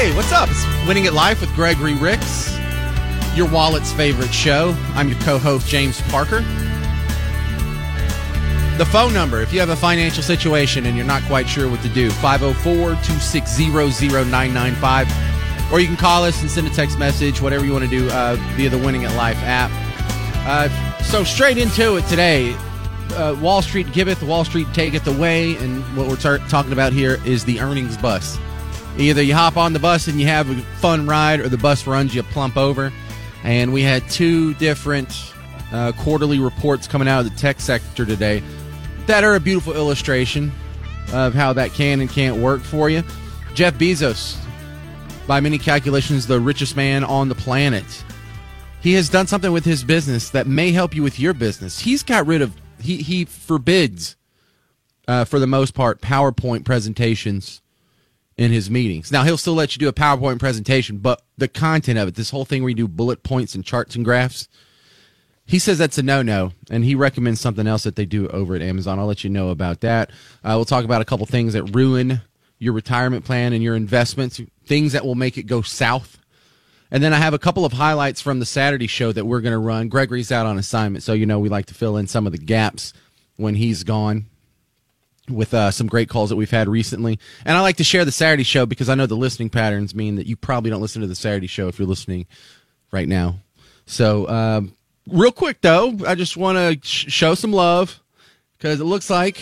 Hey, what's up? It's Winning at Life with Gregory Ricks, your wallet's favorite show. I'm your co-host, James Parker. The phone number, if you have a financial situation and you're not quite sure what to do, 504-260-0995. Or you can call us and send a text message, whatever you want to do, via the Winning at Life app. So straight into it today. Wall Street giveth, Wall Street taketh away, and what we're talking about here is the earnings bus. Either you hop on the bus and you have a fun ride, or the bus runs you plump over. And we had two different quarterly reports coming out of the tech sector today that are a beautiful illustration of how that can and can't work for you. Jeff Bezos, by many calculations, the richest man on the planet. He has done something with his business that may help you with your business. He's got rid of, he forbids, for the most part, PowerPoint presentations in his meetings. Now, he'll still let you do a PowerPoint presentation, but the content of it, this whole thing where you do bullet points and charts and graphs, he says that's a no-no, and he recommends something else that they do over at Amazon. I'll let you know about that. We'll talk about a couple things that ruin your retirement plan and your investments, things that will make it go south. And then I have a couple of highlights from the Saturday show that we're going to run. Gregory's out on assignment, so you know we like to fill in some of the gaps when he's gone with some great calls that we've had recently. And I like to share the Saturday show because I know the listening patterns mean that you probably don't listen to the Saturday show if you're listening right now. So, real quick, though, I just want to show some love because it looks like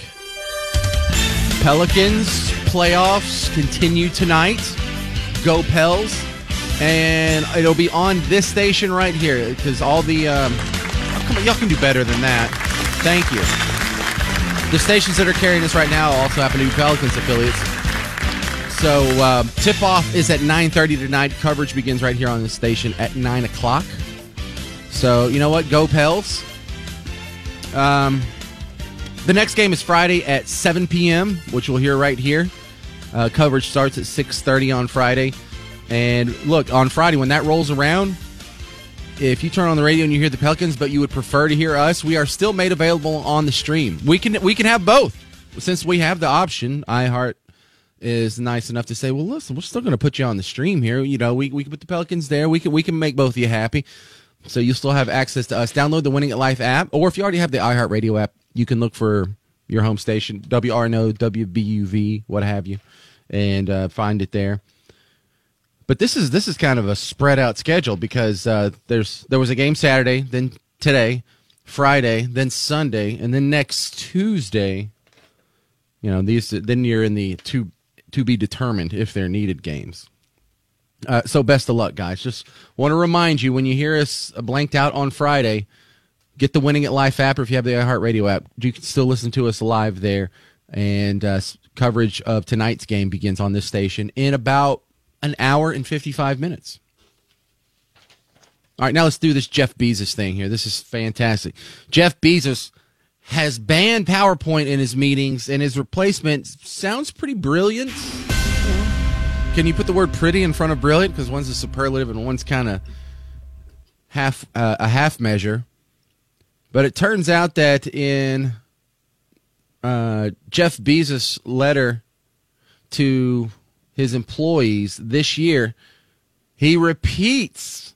Pelicans playoffs continue tonight. Go Pels. And it'll be on this station right here because all the come on, y'all can do better than that. Thank you. The stations that are carrying this right now also happen to be Pelicans affiliates. So tip-off is at 9:30 tonight. Coverage begins right here on this station at 9 o'clock. So, you know what? Go Pels. The next game is Friday at 7 p.m., which we'll hear right here. Coverage starts at 6:30 on Friday. And look, on Friday, when that rolls around, if you turn on the radio and you hear the Pelicans, but you would prefer to hear us, we are still made available on the stream. We can have both. Since we have the option, iHeart is nice enough to say, well, listen, we're still going to put you on the stream here. You know, we can put the Pelicans there. We can make both of you happy. So you'll still have access to us. Download the Winning at Life app, or if you already have the iHeart Radio app, you can look for your home station, WRNO, WBUV, what have you, and find it there. But this is kind of a spread out schedule because there was a game Saturday, then today, Friday, then Sunday, and then next Tuesday. You know, then you're in the to be determined if they're needed games. So best of luck, guys. Just want to remind you, when you hear us blanked out on Friday, get the Winning at Life app, or if you have the iHeartRadio app, you can still listen to us live there. And coverage of tonight's game begins on this station in about an hour and 55 minutes. All right, now let's do this Jeff Bezos thing here. This is fantastic. Jeff Bezos has banned PowerPoint in his meetings, and his replacement sounds pretty brilliant. Can you put the word pretty in front of brilliant? Because one's a superlative and one's kind of a half measure. But it turns out that in Jeff Bezos' letter to his employees this year, he repeats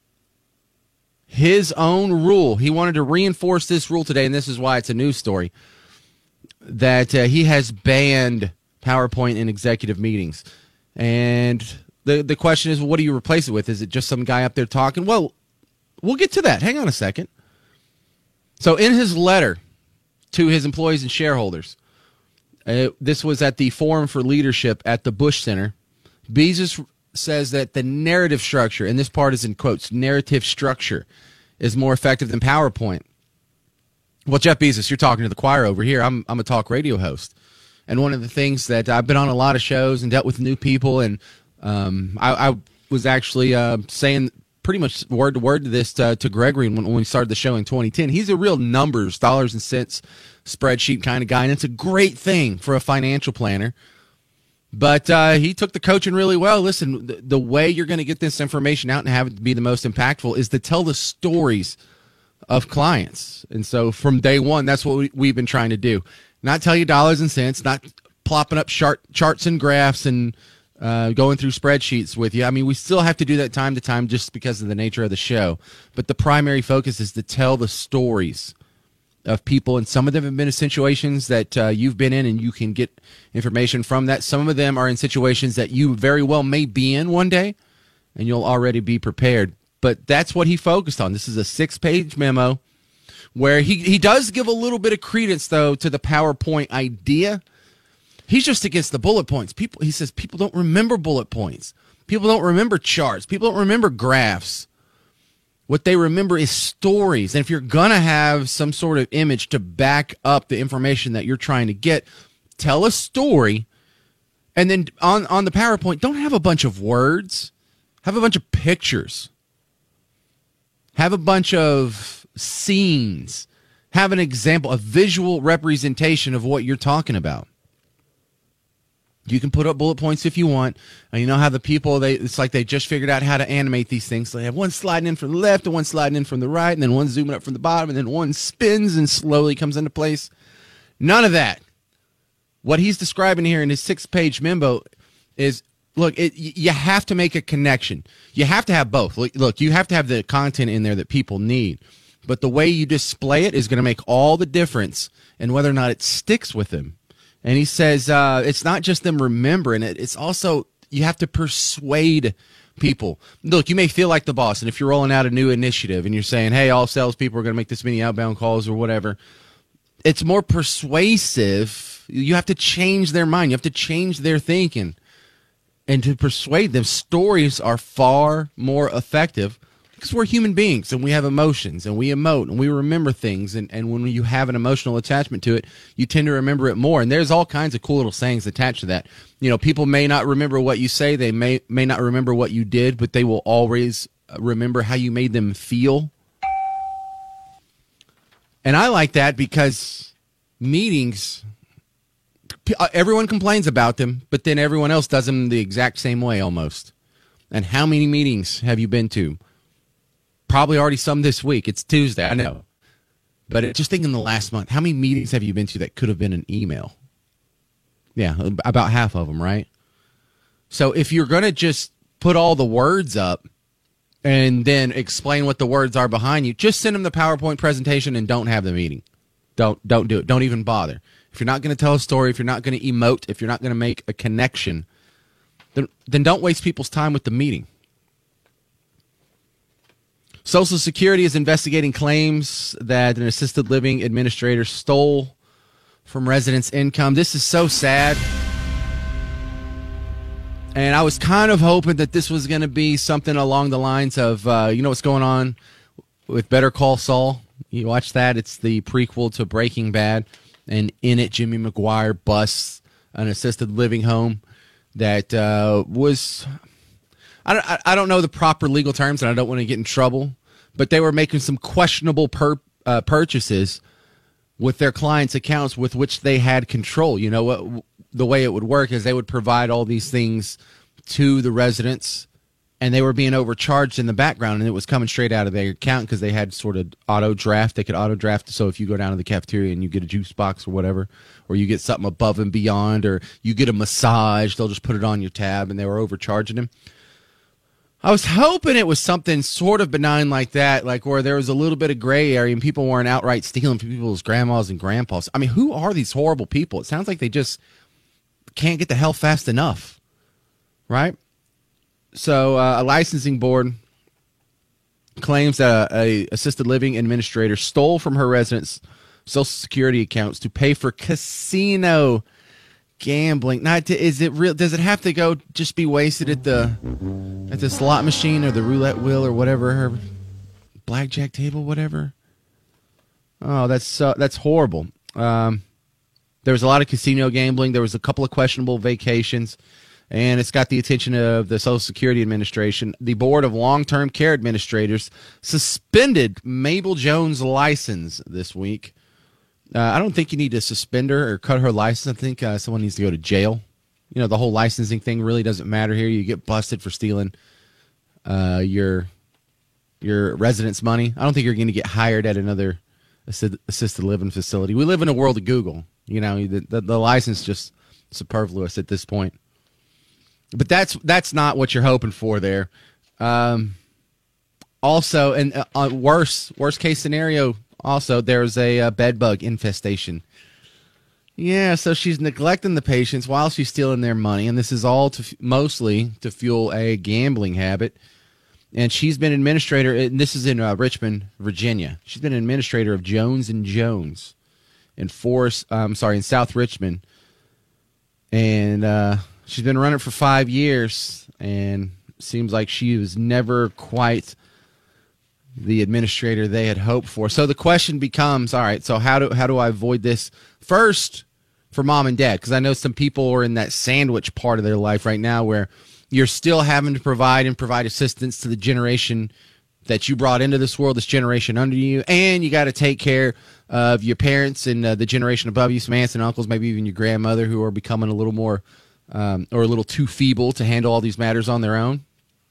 his own rule. He wanted to reinforce this rule today, and this is why it's a news story, that he has banned PowerPoint in executive meetings. And the question is, well, what do you replace it with? Is it just some guy up there talking? Well, we'll get to that. Hang on a second. So in his letter to his employees and shareholders, this was at the Forum for Leadership at the Bush Center, Bezos says that the narrative structure, and this part is in quotes, narrative structure, is more effective than PowerPoint. Well, Jeff Bezos, you're talking to the choir over here. I'm a talk radio host. And one of the things that I've been on a lot of shows and dealt with new people, and I was actually saying pretty much word to word to this to Gregory when we started the show in 2010. He's a real numbers, dollars and cents spreadsheet kind of guy, and it's a great thing for a financial planner. But he took the coaching really well. Listen, the way you're going to get this information out and have it be the most impactful is to tell the stories of clients. And so from day one, that's what we've been trying to do. Not tell you dollars and cents, not plopping up charts and graphs and going through spreadsheets with you. I mean, we still have to do that time to time just because of the nature of the show. But the primary focus is to tell the stories of people, and some of them have been in situations that you've been in, and you can get information from that. Some of them are in situations that you very well may be in one day, and you'll already be prepared. But that's what he focused on. This is a 6-page memo where he does give a little bit of credence, though, to the PowerPoint idea. He's just against the bullet points. He says people don't remember bullet points. People don't remember charts. People don't remember graphs. What they remember is stories. And if you're going to have some sort of image to back up the information that you're trying to get, tell a story. And then on the PowerPoint, don't have a bunch of words. Have a bunch of pictures. Have a bunch of scenes. Have an example, a visual representation of what you're talking about. You can put up bullet points if you want. And you know how the people, it's like they just figured out how to animate these things. So they have one sliding in from the left and one sliding in from the right, and then one zooming up from the bottom, and then one spins and slowly comes into place. None of that. What he's describing here in his 6-page memo is, look, you have to make a connection. You have to have both. Look, you have to have the content in there that people need. But the way you display it is going to make all the difference in whether or not it sticks with them. And he says it's not just them remembering it. It's also you have to persuade people. Look, you may feel like the boss, and if you're rolling out a new initiative and you're saying, hey, all salespeople are going to make this many outbound calls or whatever, it's more persuasive. You have to change their mind. You have to change their thinking. And to persuade them, stories are far more effective because we're human beings and we have emotions and we emote and we remember things. And when you have an emotional attachment to it, you tend to remember it more. And there's all kinds of cool little sayings attached to that. You know, people may not remember what you say. They may not remember what you did, but they will always remember how you made them feel. And I like that because meetings, everyone complains about them, but then everyone else does them the exact same way almost. And how many meetings have you been to? Probably already some this week. It's Tuesday, I know. But just think in the last month, how many meetings have you been to that could have been an email? Yeah, about half of them, right? So if you're going to just put all the words up and then explain what the words are behind you, just send them the PowerPoint presentation and don't have the meeting. Don't do it. Don't even bother. If you're not going to tell a story, if you're not going to emote, if you're not going to make a connection, then don't waste people's time with the meeting. Social Security is investigating claims that an assisted living administrator stole from residents' income. This is so sad. And I was kind of hoping that this was going to be something along the lines of, you know what's going on with Better Call Saul? You watch that? It's the prequel to Breaking Bad. And in it, Jimmy McGuire busts an assisted living home that was... I don't know the proper legal terms, and I don't want to get in trouble, but they were making some questionable purchases with their clients' accounts with which they had control. You know, what the way it would work is they would provide all these things to the residents, and they were being overcharged in the background, and it was coming straight out of their account because they had sort of auto draft. They could auto draft. So if you go down to the cafeteria and you get a juice box or whatever, or you get something above and beyond, or you get a massage, they'll just put it on your tab, and they were overcharging them. I was hoping it was something sort of benign like that, like where there was a little bit of gray area and people weren't outright stealing from people's grandmas and grandpas. I mean, who are these horrible people? It sounds like they just can't get the hell fast enough, right? So a licensing board claims that a assisted living administrator stole from her residents' Social Security accounts to pay for casino gambling. Is it real? Does it have to go just be wasted at the slot machine or the roulette wheel or whatever, her blackjack table, whatever? Oh, that's horrible. There was a lot of casino gambling. There was a couple of questionable vacations, and it's got the attention of the Social Security Administration. The Board of Long-Term Care Administrators suspended Mabel Jones' license this week. I don't think you need to suspend her or cut her license. I think someone needs to go to jail. You know, the whole licensing thing really doesn't matter here. You get busted for stealing your residents' money. I don't think you're going to get hired at another assisted living facility. We live in a world of Google. You know, the license just superfluous at this point. But that's not what you're hoping for there. Also, and worst case scenario, also there's a bed bug infestation. Yeah, so she's neglecting the patients while she's stealing their money, and this is all mostly to fuel a gambling habit. And she's been administrator, and this is in Richmond, Virginia. She's been an administrator of Jones & Jones in South Richmond. And she's been running for 5 years, and seems like she was never quite the administrator they had hoped for. So the question becomes, all right, so how do I avoid this? First, for mom and dad, because I know some people are in that sandwich part of their life right now where you're still having to provide assistance to the generation that you brought into this world, this generation under you, and you got to take care of your parents and the generation above you, some aunts and uncles, maybe even your grandmother, who are becoming a little more or a little too feeble to handle all these matters on their own.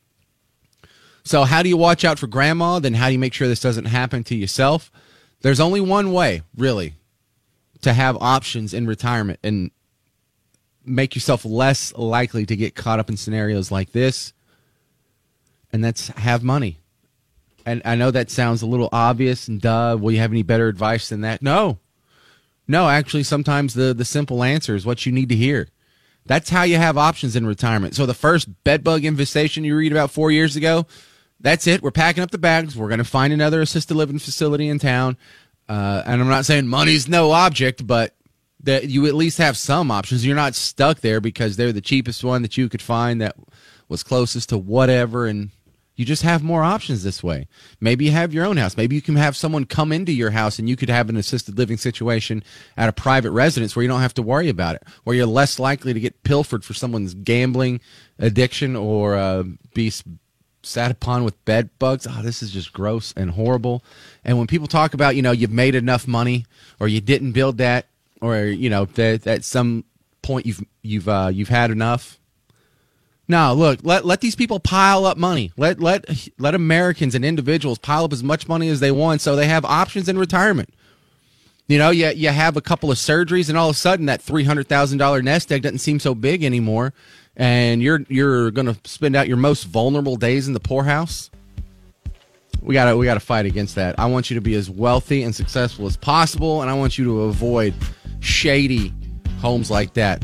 So how do you watch out for grandma? Then how do you make sure this doesn't happen to yourself? There's only one way, really, to have options in retirement and make yourself less likely to get caught up in scenarios like this, and that's have money. And I know that sounds a little obvious and will you have any better advice than that? No, actually sometimes the simple answer is what you need to hear. That's how you have options in retirement. So the first bedbug infestation you read about 4 years ago, that's it. We're packing up the bags. We're going to find another assisted living facility in town. And I'm not saying money's no object, but that you at least have some options. You're not stuck there because they're the cheapest one that you could find that was closest to whatever, and you just have more options this way. Maybe you have your own house. Maybe you can have someone come into your house and you could have an assisted living situation at a private residence where you don't have to worry about it, where you're less likely to get pilfered for someone's gambling addiction or be sat upon with bed bugs. Oh, this is just gross and horrible. And when people talk about, you've made enough money or you didn't build that, or that at some point you've had enough. No, look, let these people pile up money. Let Americans and individuals pile up as much money as they want, so they have options in retirement. You have a couple of surgeries, and all of a sudden that $300,000 nest egg doesn't seem so big anymore, and you're going to spend out your most vulnerable days in the poorhouse. We gotta fight against that. I want you to be as wealthy and successful as possible, and I want you to avoid shady homes like that.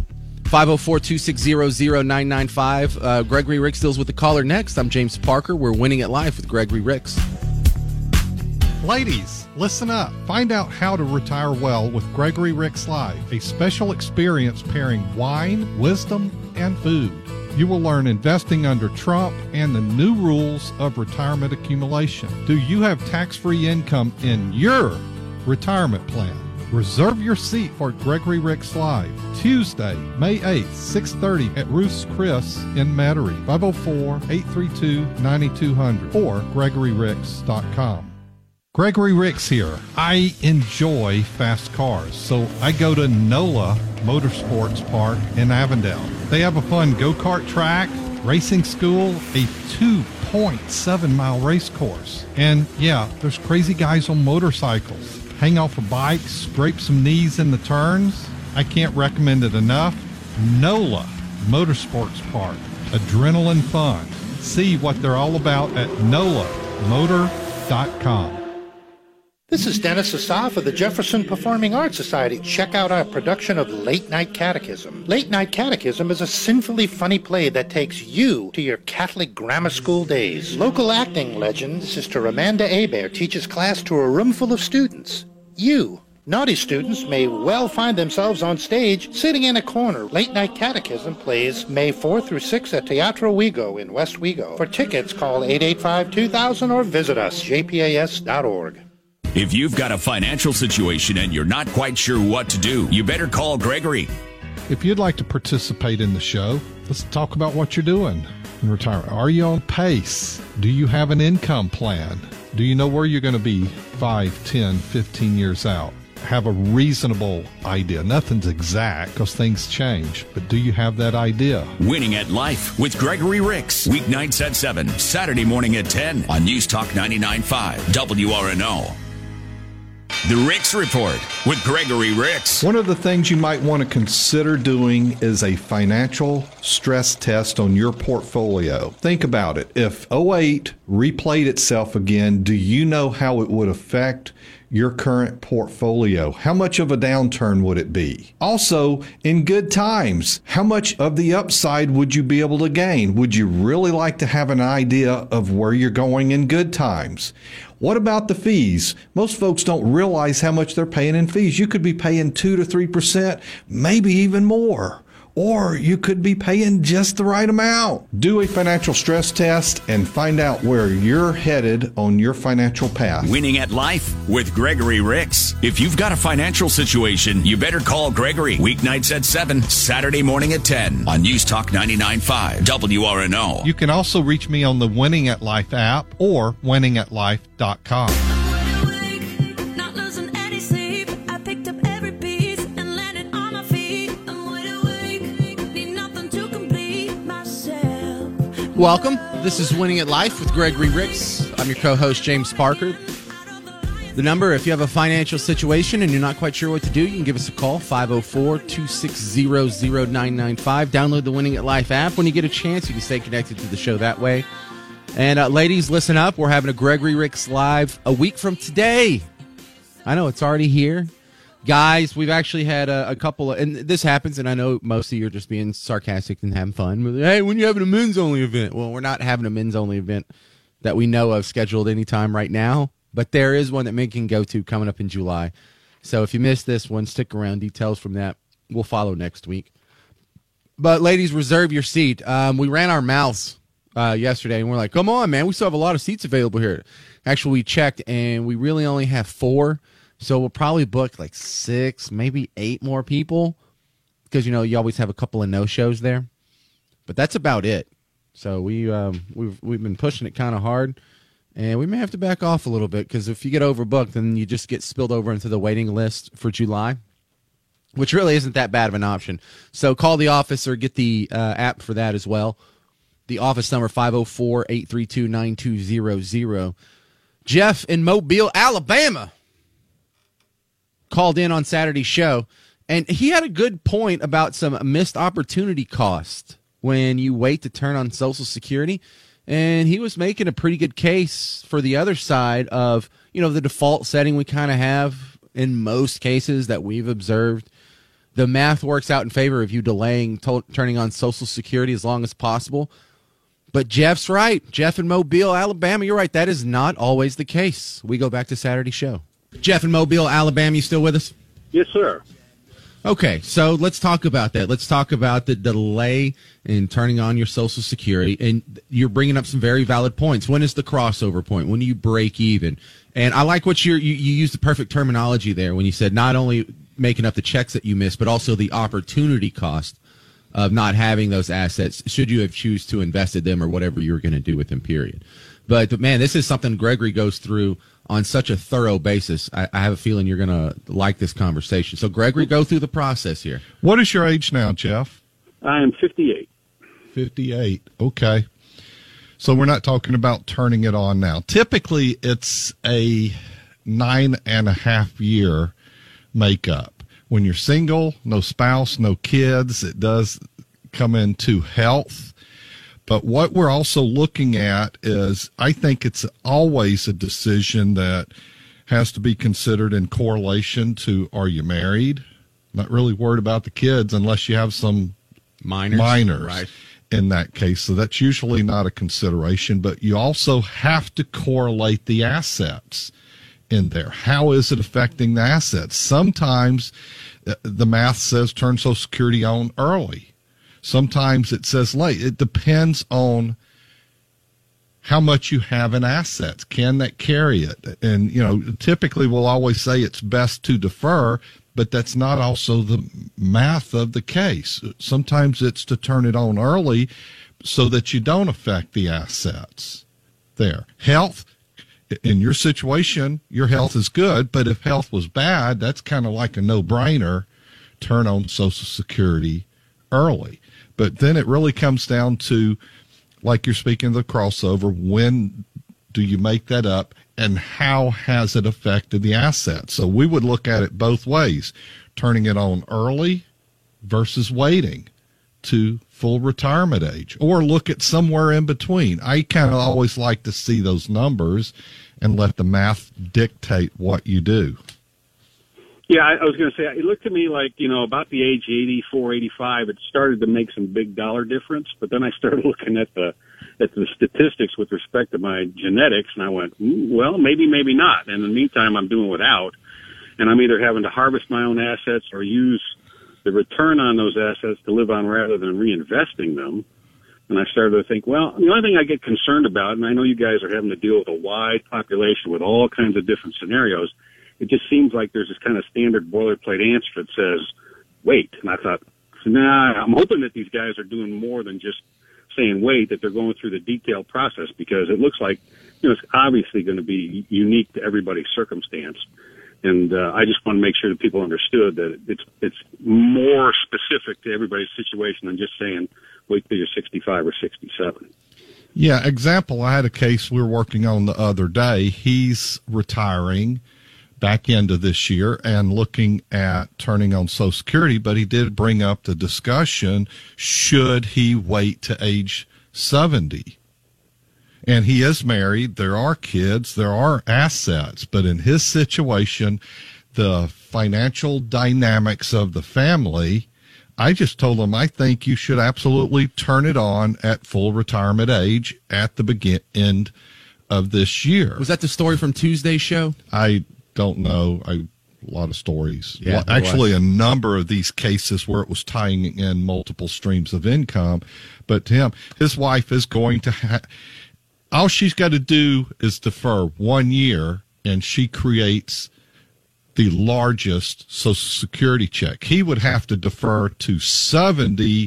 504-260-0995. Gregory Ricks deals with the caller next. I'm James Parker. We're Winning at Life with Gregory Ricks. Ladies, listen up. Find out how to retire well with Gregory Ricks Live, a special experience pairing wine, wisdom, and food. You will learn investing under Trump and the new rules of retirement accumulation. Do you have tax-free income in your retirement plan? Reserve your seat for Gregory Ricks Live, Tuesday, May 8th, 6:30 at Ruth's Chris in Metairie, 504-832-9200 or GregoryRicks.com. Gregory Ricks here. I enjoy fast cars, so I go to NOLA Motorsports Park in Avondale. They have a fun go-kart track, racing school, a 2.7-mile race course. And yeah, there's crazy guys on motorcycles. Hang off a bike, scrape some knees in the turns. I can't recommend it enough. NOLA Motorsports Park. Adrenaline fun. See what they're all about at NOLAmotor.com. This is Dennis Asaf of the Jefferson Performing Arts Society. Check out our production of Late Night Catechism. Late Night Catechism is a sinfully funny play that takes you to your Catholic grammar school days. Local acting legend Sister Amanda Hebert teaches class to a room full of students. You, naughty students, may well find themselves on stage sitting in a corner. Late Night Catechism plays May 4th through 6th at Teatro Wego in West Wego. For tickets, call 885-2000 or visit us, jpas.org. If you've got a financial situation and you're not quite sure what to do, you better call Gregory. If you'd like to participate in the show, let's talk about what you're doing in retirement. Are you on pace? Do you have an income plan? Do you know where you're going to be 5, 10, 15 years out? Have a reasonable idea. Nothing's exact because things change, but do you have that idea? Winning at Life with Gregory Ricks. Weeknights at 7, Saturday morning at 10 on News Talk 99.5 WRNO. The Ricks Report with Gregory Ricks. One of the things you might want to consider doing is a financial stress test on your portfolio. Think about it. If 2008 replayed itself again, do you know how it would affect your current portfolio? How much of a downturn would it be? Also, in good times, how much of the upside would you be able to gain? Would you really like to have an idea of where you're going in good times? What about the fees? Most folks don't realize how much they're paying in fees. You could be paying 2 to 3%, maybe even more. Or you could be paying just the right amount. Do a financial stress test and find out where you're headed on your financial path. Winning at Life with Gregory Ricks. If you've got a financial situation, you better call Gregory. Weeknights at 7, Saturday morning at 10 on News Talk 99.5 WRNO. You can also reach me on the Winning at Life app or winningatlife.com. Welcome. This is Winning at Life with Gregory Ricks. I'm your co-host, James Parker. The number, if you have a financial situation and you're not quite sure what to do, you can give us a call, 504-260-0995. Download the Winning at Life app. When you get a chance, you can stay connected to the show that way. And ladies, listen up. We're having a Gregory Ricks Live a week from today. I know, it's already here. Guys, we've actually had a couple of, and this happens, and I know most of you are just being sarcastic and having fun. But, hey, when you having a men's-only event? Well, we're not having a men's-only event that we know of scheduled anytime right now, but there is one that men can go to coming up in July. So if you missed this one, stick around. Details from that will follow next week. But, ladies, reserve your seat. We ran our mouths yesterday, and we're like, come on, man, we still have a lot of seats available here. Actually, we checked, and we really only have 4. So we'll probably book like 6, maybe 8 more people because, you know, you always have a couple of no-shows there. But that's about it. So we've been pushing it kind of hard, and we may have to back off a little bit because if you get overbooked, then you just get spilled over into the waiting list for July, which really isn't that bad of an option. So call the office or get the app for that as well. The office number, 504-832-9200. Jeff in Mobile, Alabama, called in on Saturday's show, and he had a good point about some missed opportunity cost when you wait to turn on Social Security, and he was making a pretty good case for the other side of, you know, the default setting we kind of have in most cases that we've observed. The math works out in favor of you delaying turning on Social Security as long as possible. But Jeff's right. Jeff in Mobile, Alabama, you're right. That is not always the case. We go back to Saturday's show. Jeff in Mobile, Alabama, you still with us? Yes, sir. Okay, so let's talk about that. Let's talk about the delay in turning on your Social Security. And you're bringing up some very valid points. When is the crossover point? When do you break even? And I like what you used the perfect terminology there when you said not only making up the checks that you missed, but also the opportunity cost of not having those assets should you have choose to invested them or whatever you were going to do with them, period. But, man, this is something Gregory goes through on such a thorough basis. I have a feeling you're going to like this conversation. So, Gregory, go through the process here. What is your age now, Jeff? I am 58. 58. Okay. So we're not talking about turning it on now. Typically, it's a 9.5 year makeup. When you're single, no spouse, no kids, it does come into health. But what we're also looking at is, I think it's always a decision that has to be considered in correlation to, are you married? Not really worried about the kids unless you have some minors right in that case. So that's usually not a consideration. But you also have to correlate the assets in there. How is it affecting the assets? Sometimes the math says turn Social Security on early. Sometimes it says late. It depends on how much you have in assets. Can that carry it? And, you know, typically we'll always say it's best to defer, but that's not also the math of the case. Sometimes it's to turn it on early so that you don't affect the assets there. Health, in your situation, your health is good, but if health was bad, that's kind of like a no-brainer. Turn on Social Security early. But then it really comes down to, like you're speaking of the crossover, when do you make that up, and how has it affected the asset? So we would look at it both ways, turning it on early versus waiting to full retirement age, or look at somewhere in between. I kind of always like to see those numbers and let the math dictate what you do. Yeah, I was going to say, it looked to me like, about the age 84, 85, it started to make some big dollar difference, but then I started looking at the statistics with respect to my genetics, and I went, well, maybe not. And in the meantime, I'm doing without, and I'm either having to harvest my own assets or use the return on those assets to live on rather than reinvesting them. And I started to think, well, the only thing I get concerned about, and I know you guys are having to deal with a wide population with all kinds of different scenarios, it just seems like there's this kind of standard boilerplate answer that says, wait. And I thought, I'm hoping that these guys are doing more than just saying wait, that they're going through the detailed process, because it looks like, it's obviously going to be unique to everybody's circumstance. And I just want to make sure that people understood that it's more specific to everybody's situation than just saying wait till you're 65 or 67. Yeah, example, I had a case we were working on the other day. He's retiring back into this year and looking at turning on Social Security, but he did bring up the discussion, should he wait to age 70? And he is married, there are kids, there are assets, but in his situation, the financial dynamics of the family, I just told him, I think you should absolutely turn it on at full retirement age at the end of this year. Was that the story from Tuesday's show? I don't know. A lot of stories. Yeah, actually, a number of these cases where it was tying in multiple streams of income. But to him, his wife is going to all she's got to do is defer 1 year, and she creates the largest Social Security check. He would have to defer to 70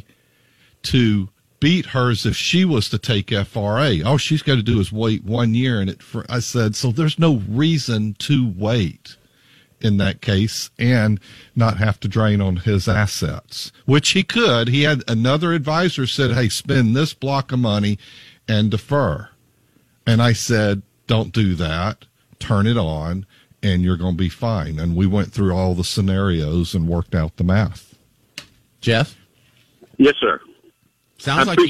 to beat hers if she was to take FRA. All she's got to do is wait 1 year. And I said, so there's no reason to wait in that case and not have to drain on his assets, which he could. He had another advisor said, hey, spend this block of money and defer. And I said, don't do that. Turn it on and you're going to be fine. And we went through all the scenarios and worked out the math. Jeff? Yes, sir. Sounds like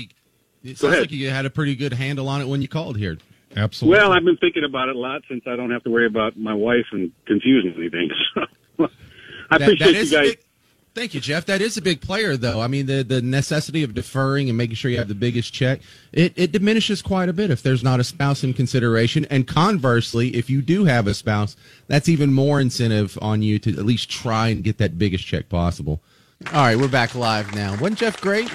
you had a pretty good handle on it when you called here. Absolutely. Well, I've been thinking about it a lot since I don't have to worry about my wife and confusing anything. So I appreciate you guys. Thank you, Jeff. That is a big player, though. I mean, the necessity of deferring and making sure you have the biggest check, it diminishes quite a bit if there's not a spouse in consideration. And conversely, if you do have a spouse, that's even more incentive on you to at least try and get that biggest check possible. All right, we're back live now. Wasn't Jeff great?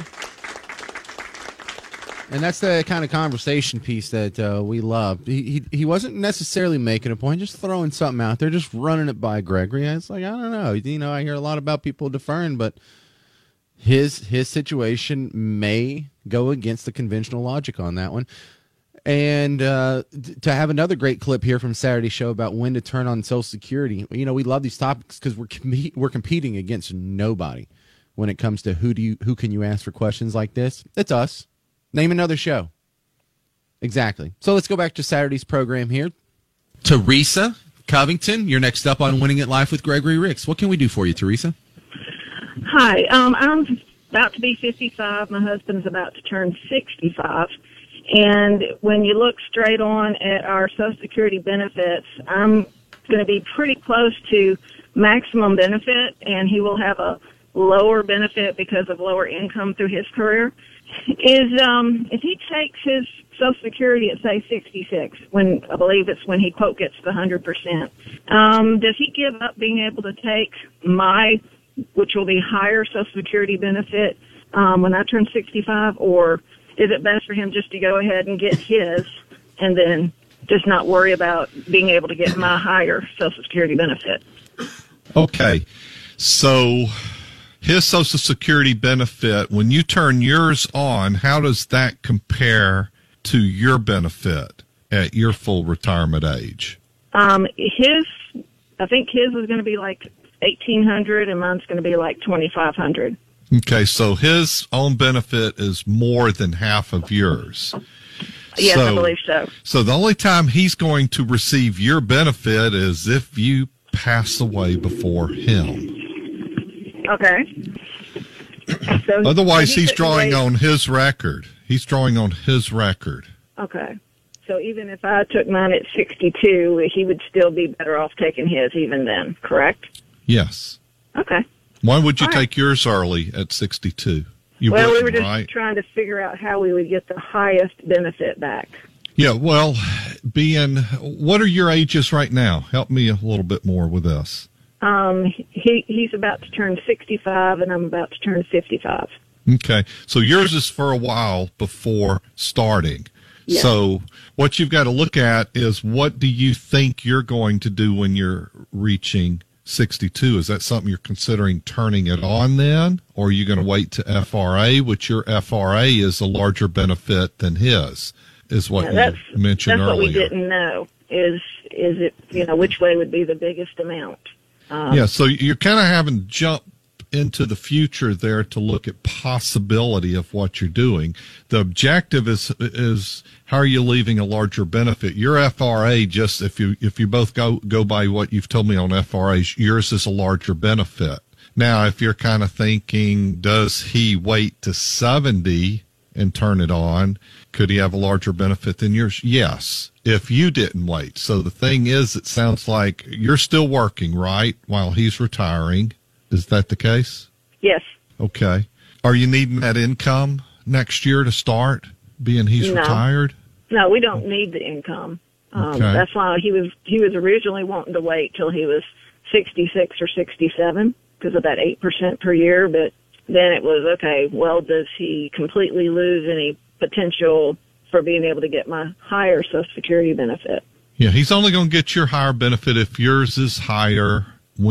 And that's the kind of conversation piece that we love. He wasn't necessarily making a point, just throwing something out there, just running it by Gregory. It's like, I don't know. I hear a lot about people deferring, but his situation may go against the conventional logic on that one. And to have another great clip here from Saturday's show about when to turn on Social Security. We love these topics because we're competing against nobody when it comes to who can you ask for questions like this. It's us. Name another show. Exactly. So let's go back to Saturday's program here. Teresa Covington, you're next up on Winning at Life with Gregory Ricks. What can we do for you, Teresa? Hi. I'm about to be 55. My husband's about to turn 65. And when you look straight on at our Social Security benefits, I'm going to be pretty close to maximum benefit, and he will have a lower benefit because of lower income through his career. If he takes his Social Security at, say, 66, when I believe it's when he, quote, gets the 100%, does he give up being able to take my, which will be higher Social Security benefit when I turn 65, or is it best for him just to go ahead and get his and then just not worry about being able to get my higher Social Security benefit? Okay, so his Social Security benefit, when you turn yours on, how does that compare to your benefit at your full retirement age? I think his is going to be like $1,800 and mine's going to be like $2,500. Okay, so his own benefit is more than half of yours. Yes, I believe so. So the only time he's going to receive your benefit is if you pass away before him. Okay. So Otherwise, he's drawing on his record. He's drawing on his record. Okay. So even if I took mine at 62, he would still be better off taking his even then, correct? Yes. Okay. Why would you All take yours early at 62? We were just right? trying to figure out how we would get the highest benefit back. Yeah, well, what are your ages right now? Help me a little bit more with this. He's about to turn 65, and I'm about to turn 55. Okay, so yours is for a while before starting. Yeah. So what you've got to look at is, what do you think you're going to do when you're reaching 62? Is that something you're considering turning it on then? Or are you going to wait to FRA, which your FRA is a larger benefit than his, is what you mentioned earlier. That's what we didn't know, is it, which way would be the biggest amount. So you're kind of having to jump into the future there to look at possibility of what you're doing. The objective is how are you leaving a larger benefit? Your FRA, just if you both go by what you've told me on FRA, yours is a larger benefit. Now, if you're kind of thinking, does he wait to 70 and turn it on? Could he have a larger benefit than yours? Yes, if you didn't wait. So the thing is, it sounds like you're still working, right, while he's retiring. Is that the case? Yes. Okay. Are you needing that income next year to start, being he's retired? No, we don't need the income. Okay. That's why he was originally wanting to wait till he was 66 or 67 because of that 8% per year. But then it was, okay, well, does he completely lose any potential for being able to get my higher Social Security benefit? Yeah, he's only going to get your higher benefit if yours is higher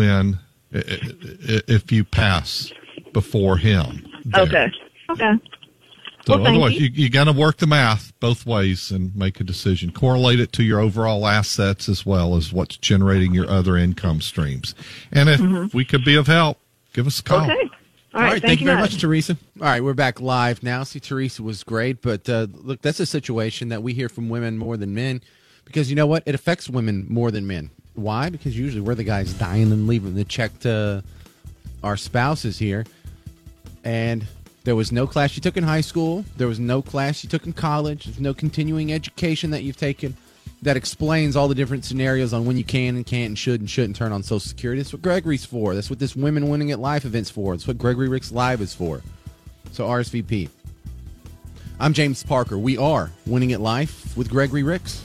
if you pass before him. There. Okay. So well, otherwise, you got to work the math both ways and make a decision. Correlate it to your overall assets as well as what's generating your other income streams. And if we could be of help, give us a call. Okay. All right. Thank you very much, Teresa. All right, we're back live now. See, Teresa was great, but look, that's a situation that we hear from women more than men because you know what? It affects women more than men. Why? Because usually we're the guys dying and leaving the check to our spouses here. And there was no class you took in high school. There was no class you took in college. There's no continuing education that you've taken that explains all the different scenarios on when you can and can't and should and shouldn't turn on Social Security. That's what Gregory's for. That's what this Women Winning at Life event's for. That's what Gregory Ricks Live is for. So RSVP. I'm James Parker. We are Winning at Life with Gregory Ricks.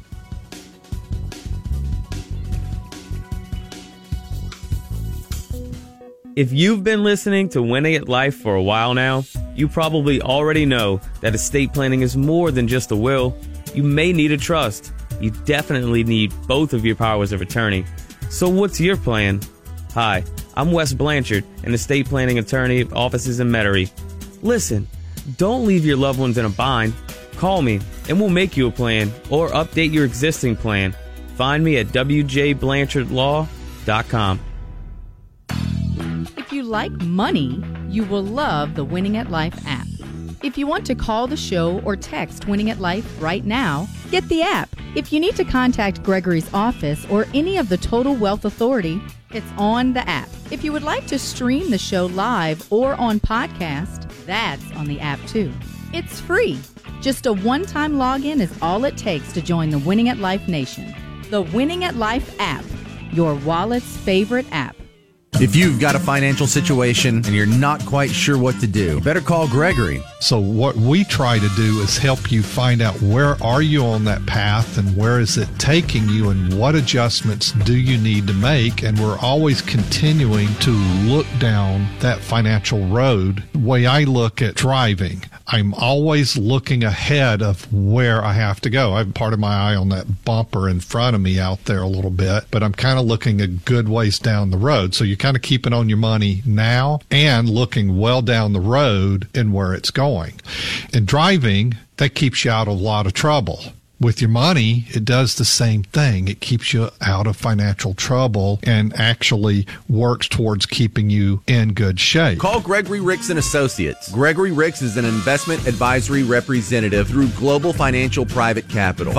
If you've been listening to Winning at Life for a while now, you probably already know that estate planning is more than just a will. You may need a trust. You definitely need both of your powers of attorney. So what's your plan? Hi, I'm Wes Blanchard, an estate planning attorney at offices in Metairie. Listen, don't leave your loved ones in a bind. Call me and we'll make you a plan or update your existing plan. Find me at wjblanchardlaw.com. If you like money, you will love the Winning at Life app. If you want to call the show or text Winning at Life right now, get the app. If you need to contact Gregory's office or any of the Total Wealth Authority, it's on the app. If you would like to stream the show live or on podcast, that's on the app too. It's free. Just a one-time login is all it takes to join the Winning at Life Nation. The Winning at Life app, your wallet's favorite app. If you've got a financial situation and you're not quite sure what to do, better call Gregory. So what we try to do is help you find out where are you on that path and where is it taking you and what adjustments do you need to make. And we're always continuing to look down that financial road. The way I look at driving, I'm always looking ahead of where I have to go. I have part of my eye on that bumper in front of me out there a little bit, but I'm kind of looking a good ways down the road. So you kind of keeping on your money now and looking well down the road and where it's going. And driving, that keeps you out of a lot of trouble. with your money, it does the same thing. It keeps you out of financial trouble and actually works towards keeping you in good shape. Call Gregory Ricks and Associates. Gregory Ricks is an investment advisory representative through Global Financial Private Capital.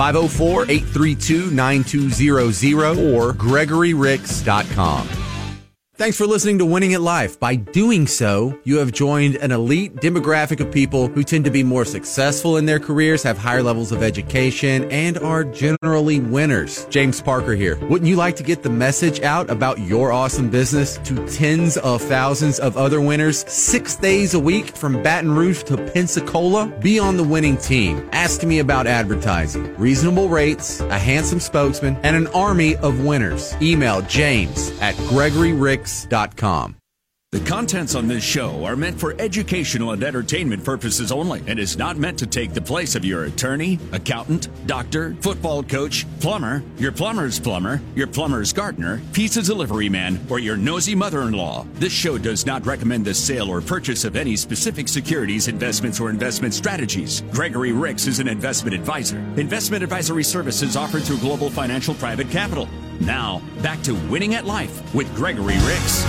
504-832-9200 or GregoryRicks.com. Thanks for listening to Winning at Life. By doing so, you have joined an elite demographic of people who tend to be more successful in their careers, have higher levels of education, and are generally winners. James Parker here. Wouldn't you like to get the message out about your awesome business to tens of thousands of other winners 6 days a week from Baton Rouge to Pensacola? Be on the winning team. Ask me about advertising, reasonable rates, a handsome spokesman, and an army of winners. Email james@GregoryRicks.com. The contents on this show are meant for educational and entertainment purposes only and is not meant to take the place of your attorney, accountant, doctor, football coach, plumber, your plumber's plumber, your plumber's gardener, pizza delivery man, or your nosy mother-in-law. This show does not recommend the sale or purchase of any specific securities, investments, or investment strategies. Gregory Ricks is an investment advisor. Investment advisory services offered through Global Financial Private Capital. Now, back to Winning at Life with Gregory Ricks.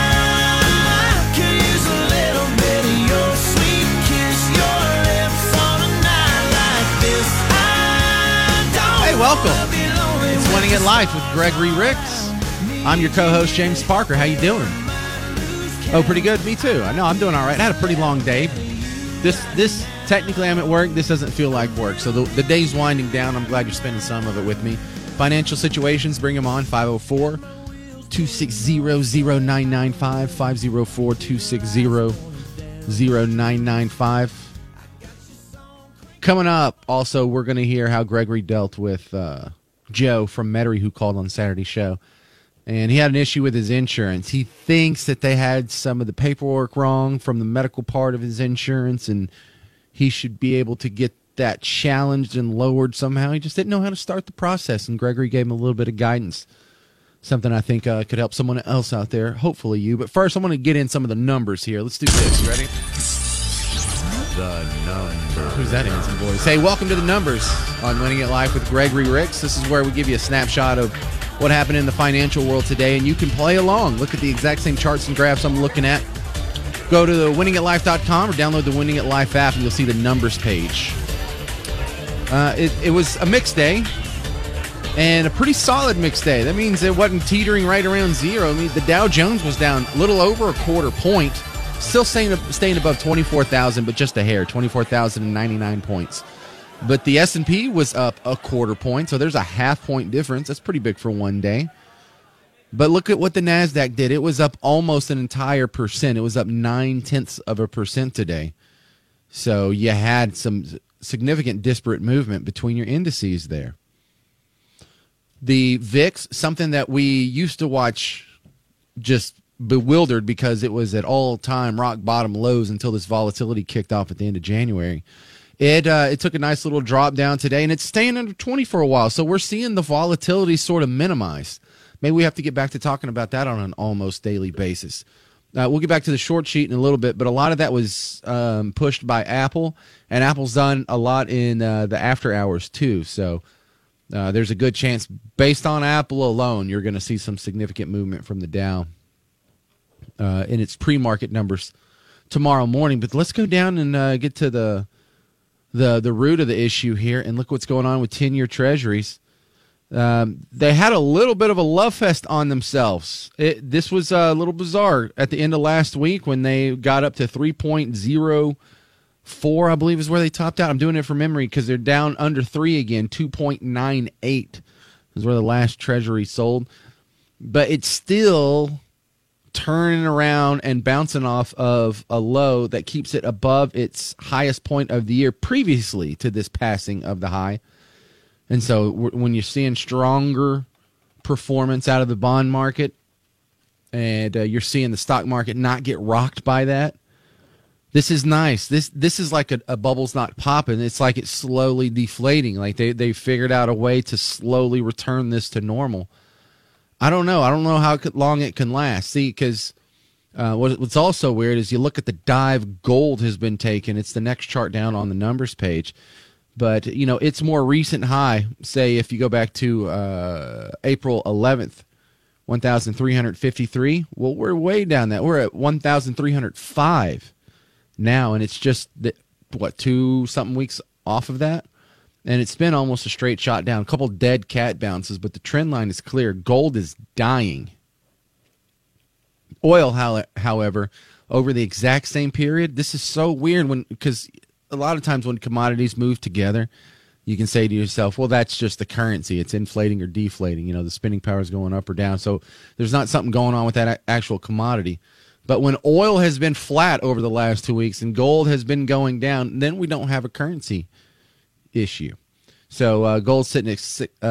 Hey, welcome. It's Winning at Life with Gregory Ricks. I'm your co-host, James Parker. How you doing? Oh, pretty good. Me too. I know I'm doing all right. I had a pretty long day. This technically I'm at work. This doesn't feel like work. So the day's winding down. I'm glad you're spending some of it with me. Financial situations, bring them on. 504-260-0995, 504-260-0995. Coming up, also, we're going to hear how Gregory dealt with Joe from Metairie, who called on Saturday's show. And he had an issue with his insurance. He thinks that they had some of the paperwork wrong from the medical part of his insurance, and he should be able to get that challenged and lowered somehow. He just didn't know how to start the process, and Gregory gave him a little bit of guidance. Something I think could help someone else out there, hopefully you. But first, I want to get in some of the numbers here. Let's do this. You ready? The numbers. Who's that answering voice? Hey, welcome to the numbers on Winning at Life with Gregory Ricks. This is where we give you a snapshot of what happened in the financial world today, and you can play along. Look at the exact same charts and graphs I'm looking at. Go to the winningatlife.com or download the Winning at Life app, and you'll see the numbers page. It was a mixed day, and a pretty solid mixed day. That means it wasn't teetering right around zero. I mean, the Dow Jones was down a little over a quarter point, still staying above 24,000, but just a hair, 24,099 points. But the S&P was up a quarter point, so there's a half-point difference. That's pretty big for one day. But look at what the NASDAQ did. It was up almost an entire percent. It was up 0.9% today. So you had some significant disparate movement between your indices there. The VIX, something that we used to watch just bewildered because it was at all-time rock bottom lows until this volatility kicked off at the end of January. It took a nice little drop down today, and it's staying under 20 for a while. So we're seeing the volatility sort of minimized. Maybe we have to get back to talking about that on an almost daily basis. We'll get back to the short sheet in a little bit, but a lot of that was pushed by Apple, and Apple's done a lot in the after hours too. So there's a good chance, based on Apple alone, you're going to see some significant movement from the Dow in its pre-market numbers tomorrow morning. But let's go down and get to the root of the issue here and look what's going on with 10-year treasuries. They had a little bit of a love fest on themselves. This was a little bizarre at the end of last week when they got up to 3.04, I believe is where they topped out. I'm doing it from memory because they're down under 3 again. 2.98 is where the last treasury sold. But it's still turning around and bouncing off of a low that keeps it above its highest point of the year previously to this passing of the high. And so when you're seeing stronger performance out of the bond market and you're seeing the stock market not get rocked by that, this is nice. This is like a bubble's not popping. It's like it's slowly deflating. Like they figured out a way to slowly return this to normal. I don't know. I don't know how long it can last. See, because what's also weird is you look at the dive gold has been taken. It's the next chart down on the numbers page. But, its more recent high, say if you go back to April 11th, 1,353. Well, we're way down that. We're at 1,305 now, and it's just, 2-something weeks off of that? And it's been almost a straight shot down. A couple dead cat bounces, but the trend line is clear. Gold is dying. Oil, however, over the exact same period, this is so weird because a lot of times when commodities move together, you can say to yourself, well, that's just the currency. It's inflating or deflating. The spending power is going up or down. So there's not something going on with that actual commodity. But when oil has been flat over the last 2 weeks and gold has been going down, then we don't have a currency issue. So gold's sitting at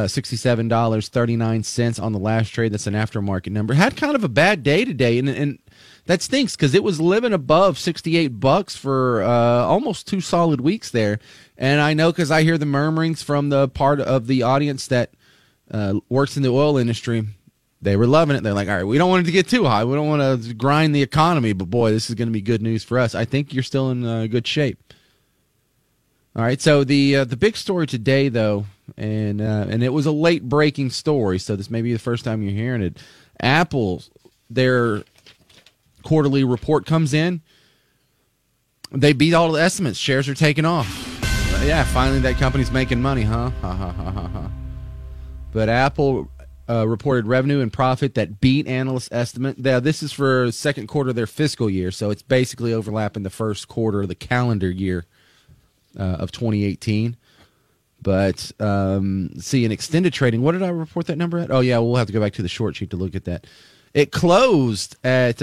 $67.39 on the last trade. That's an aftermarket number. Had kind of a bad day today, and that stinks because it was living above $68 for almost 2 solid weeks there. And I know because I hear the murmurings from the part of the audience that works in the oil industry. They were loving it. They're like, all right, we don't want it to get too high. We don't want to grind the economy, but boy, this is going to be good news for us. I think you're still in good shape. All right, so the big story today, though, and it was a late-breaking story, so this may be the first time you're hearing it. Apple, their quarterly report comes in. They beat all the estimates. Shares are taking off. Yeah, finally that company's making money, huh? Ha, ha, ha, ha, ha. But Apple reported revenue and profit that beat analyst estimate. Now, this is for second quarter of their fiscal year, so it's basically overlapping the first quarter of the calendar year of 2018. But see, in extended trading, what did I report that number at? Oh, yeah, we'll have to go back to the short sheet to look at that. It closed at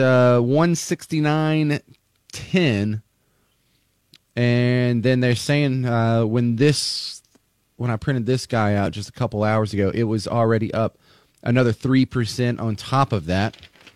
169.10, and then they're saying when I printed this guy out just a couple hours ago, it was already up another 3% on top of that.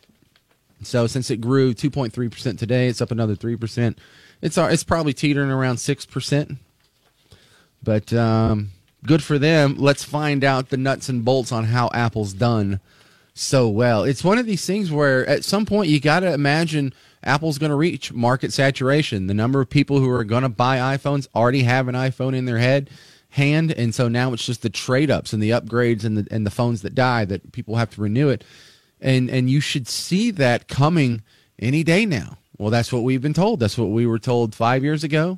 So since it grew 2.3% today, it's up another 3%. It's probably teetering around 6%. But good for them. Let's find out the nuts and bolts on how Apple's done so well. It's one of these things where at some point you got to imagine Apple's going to reach market saturation. The number of people who are going to buy iPhones already have an iPhone in their hand, and so now it's just the trade-ups and the upgrades and the phones that die that people have to renew it. And you should see that coming any day now. Well, that's what we've been told. That's what we were told 5 years ago.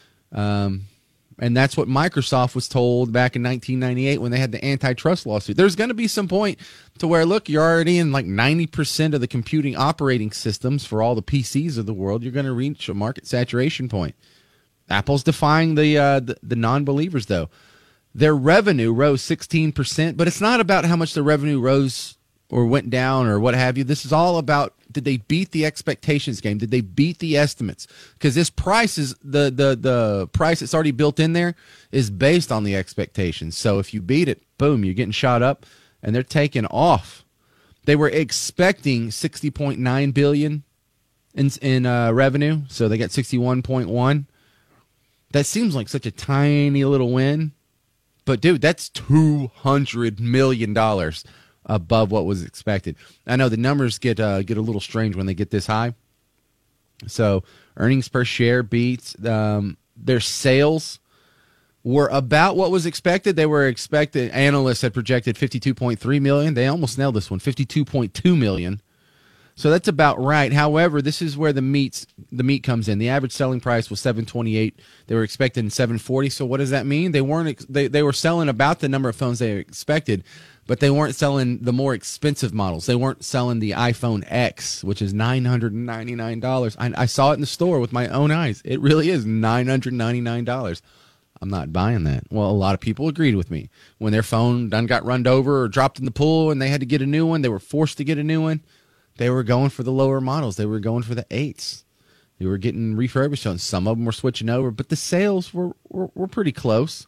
And that's what Microsoft was told back in 1998 when they had the antitrust lawsuit. There's going to be some point to where, look, you're already in like 90% of the computing operating systems for all the PCs of the world. You're going to reach a market saturation point. Apple's defying the non-believers, though. Their revenue rose 16%, but it's not about how much the revenue rose or went down or what have you. This is all about, did they beat the expectations game? Did they beat the estimates? Because this price is the price that's already built in there is based on the expectations. So if you beat it, boom, you're getting shot up, and they're taking off. They were expecting $60.9 billion in revenue, so they got 61.1. That seems like such a tiny little win, but dude, that's $200 million above what was expected. I know the numbers get a little strange when they get this high. So earnings per share beats. Their sales were about what was expected. They were expected. Analysts had projected 52.3 million. They almost nailed this one, 52.2 million. So that's about right. However, this is where the meat comes in. The average selling price was $728. They were expecting $740. So what does that mean? They were selling about the number of phones they expected, but they weren't selling the more expensive models. They weren't selling the iPhone X, which is $999. I saw it in the store with my own eyes. It really is $999. I'm not buying that. Well, a lot of people agreed with me. When their phone done got run over or dropped in the pool and they had to get a new one, they were forced to get a new one. They were going for the lower models. They were going for the 8s. They were getting refurbished on. Some of them were switching over, but the sales were pretty close.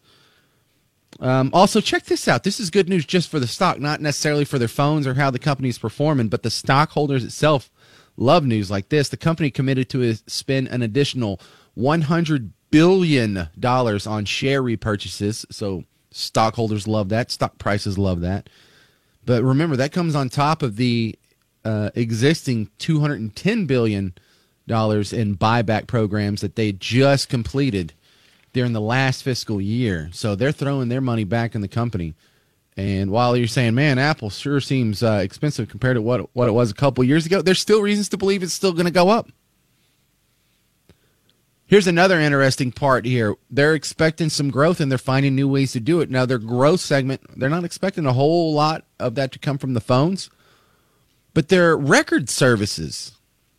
Also, check this out. This is good news just for the stock, not necessarily for their phones or how the company's performing, but the stockholders itself love news like this. The company committed to spend an additional $100 billion on share repurchases, so stockholders love that. Stock prices love that. But remember, that comes on top of the existing $210 billion in buyback programs that they just completed during the last fiscal year. So they're throwing their money back in the company. And while you're saying, man, Apple sure seems expensive compared to what it was a couple years ago, there's still reasons to believe it's still going to go up. Here's another interesting part here. They're expecting some growth, and they're finding new ways to do it. Now, their growth segment, they're not expecting a whole lot of that to come from the phones, but their record services,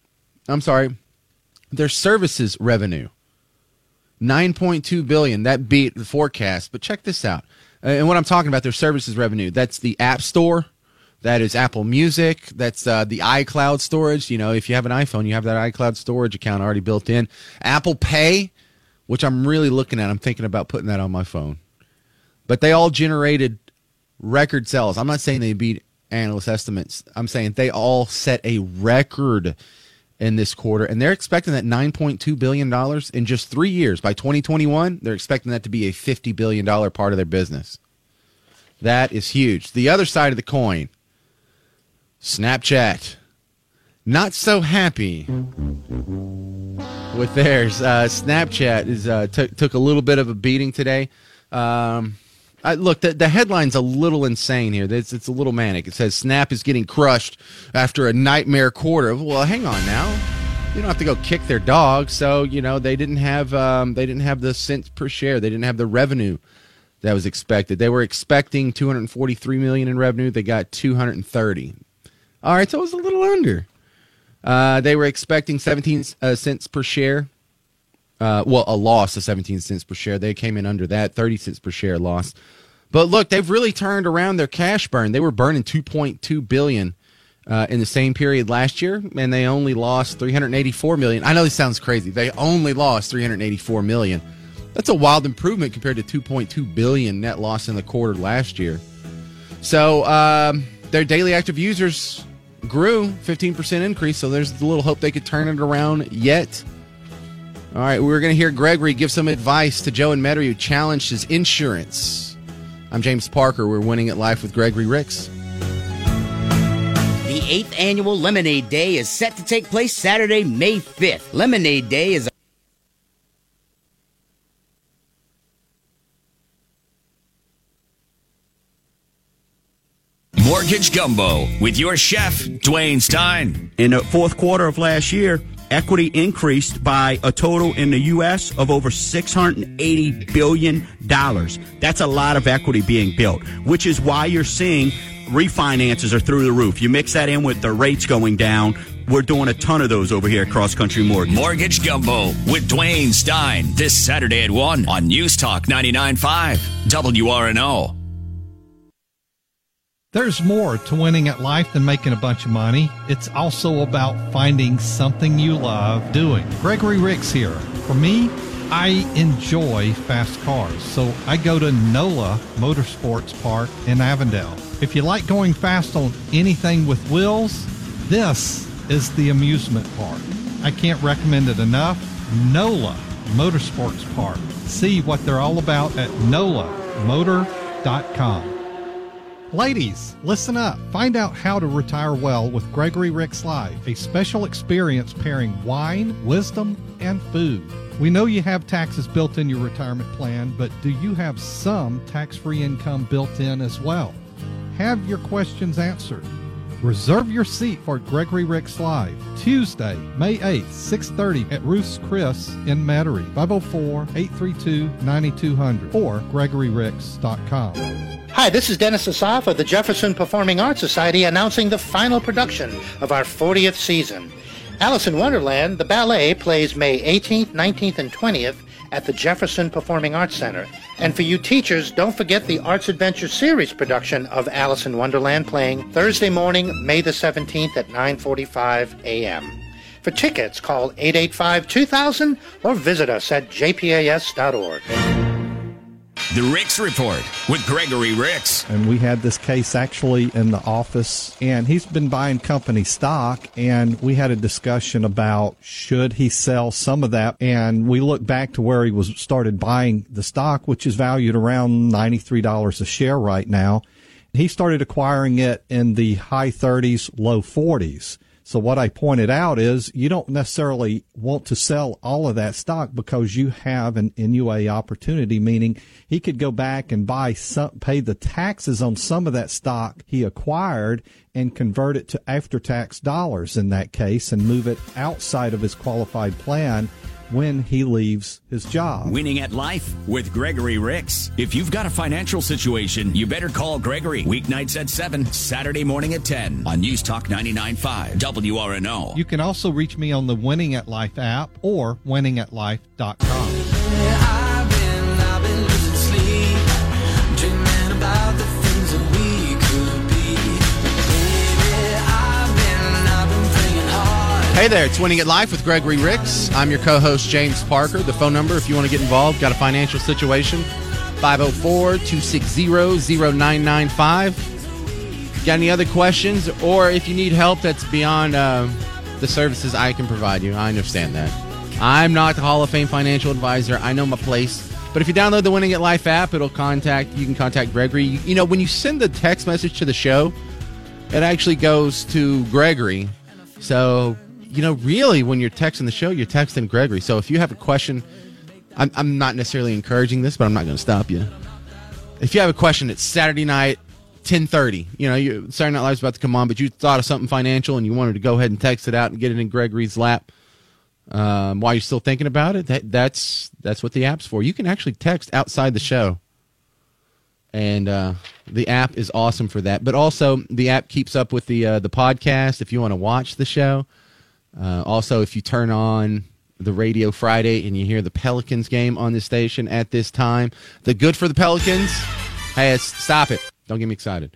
their services revenue, $9.2 billion. That beat the forecast. But check this out. And what I'm talking about, their services revenue, that's the App Store. That is Apple Music. That's the iCloud storage. You know, if you have an iPhone, you have that iCloud storage account already built in. Apple Pay, which I'm really looking at. I'm thinking about putting that on my phone. But they all generated record sales. I'm not saying they beat analyst estimates. I'm saying they all set a record in this quarter. And they're expecting that $9.2 billion in just 3 years. By 2021, they're expecting that to be a $50 billion part of their business. That is huge. The other side of the coin, Snapchat, not so happy with theirs. Snapchat is took a little bit of a beating today. Look, the headline's a little insane here. It's a little manic. It says Snap is getting crushed after a nightmare quarter. Well, hang on now. You don't have to go kick their dog. So they didn't have the cents per share. They didn't have the revenue that was expected. They were expecting $243 million in revenue. They got $230. All right, so it was a little under. They were expecting 17 cents per share. A loss of 17 cents per share. They came in under that, 30 cents per share loss. But look, they've really turned around their cash burn. They were burning $2.2 billion in the same period last year, and they only lost $384 million. I know this sounds crazy. They only lost $384 million. That's a wild improvement compared to $2.2 billion net loss in the quarter last year. So their daily active users grew, 15% increase, so there's a little hope they could turn it around yet. All right, we're going to hear Gregory give some advice to Joe and Metairie, who challenged his insurance. I'm James Parker. We're Winning at Life with Gregory Ricks. The 8th annual Lemonade Day is set to take place Saturday, May 5th. Lemonade Day is Mortgage Gumbo with your chef, Dwayne Stein. In the fourth quarter of last year, equity increased by a total in the U.S. of over $680 billion. That's a lot of equity being built, which is why you're seeing refinances are through the roof. You mix that in with the rates going down. We're doing a ton of those over here at Cross Country Mortgage. Mortgage Gumbo with Dwayne Stein this Saturday at 1 on News Talk 99.5 WRNO. There's more to winning at life than making a bunch of money. It's also about finding something you love doing. Gregory Ricks here. For me, I enjoy fast cars, so I go to NOLA Motorsports Park in Avondale. If you like going fast on anything with wheels, this is the amusement park. I can't recommend it enough. NOLA Motorsports Park. See what they're all about at nolamotor.com. Ladies, listen up. Find out how to retire well with Gregory Ricks Live, a special experience pairing wine, wisdom, and food. We know you have taxes built in your retirement plan, but do you have some tax-free income built in as well? Have your questions answered. Reserve your seat for Gregory Ricks Live, Tuesday, May 8th, 6:30 at Ruth's Chris in Metairie, 504-832-9200 or GregoryRicks.com. Hi, this is Dennis Asaf of the Jefferson Performing Arts Society announcing the final production of our 40th season. Alice in Wonderland, the ballet, plays May 18th, 19th, and 20th at the Jefferson Performing Arts Center. And for you teachers, don't forget the Arts Adventure Series production of Alice in Wonderland playing Thursday morning, May the 17th at 9:45 a.m. For tickets, call 885-2000 or visit us at jpas.org. The Ricks Report with Gregory Ricks. And we had this case actually in the office, and he's been buying company stock, and we had a discussion about should he sell some of that, and we looked back to where he was started buying the stock, which is valued around $93 a share right now. He started acquiring it in the high 30s, low 40s. So what I pointed out is you don't necessarily want to sell all of that stock because you have an NUA opportunity, meaning he could go back and pay the taxes on some of that stock he acquired and convert it to after-tax dollars in that case and move it outside of his qualified plan when he leaves his job. Winning at Life with Gregory Ricks. If you've got a financial situation, you better call Gregory. Weeknights at 7, Saturday morning at 10 on News Talk 99.5 WRNO. You can also reach me on the Winning at Life app or winningatlife.com. I've been losing sleep, dreaming about the things that we could be. Baby, I've been praying hard. Hey there, it's Winning at Life with Gregory Ricks. I'm your co-host, James Parker. The phone number, if you want to get involved, got a financial situation, 504-260-0995. Got any other questions? Or if you need help that's beyond the services I can provide you, I understand that. I'm not the Hall of Fame financial advisor. I know my place. But if you download the Winning at Life app, you can contact Gregory. You know, when you send the text message to the show, it actually goes to Gregory. So, you know, really, when you're texting the show, you're texting Gregory. So if you have a question, I'm not necessarily encouraging this, but I'm not going to stop you. If you have a question, it's Saturday night, 10:30. You know, Saturday Night Live's about to come on, but you thought of something financial and you wanted to go ahead and text it out and get it in Gregory's lap while you're still thinking about it. That's what the app's for. You can actually text outside the show, and the app is awesome for that. But also, the app keeps up with the podcast if you want to watch the show. Also, if you turn on the radio Friday and you hear the Pelicans game on the station at this time, the good for the Pelicans. Hey, stop it. Don't get me excited.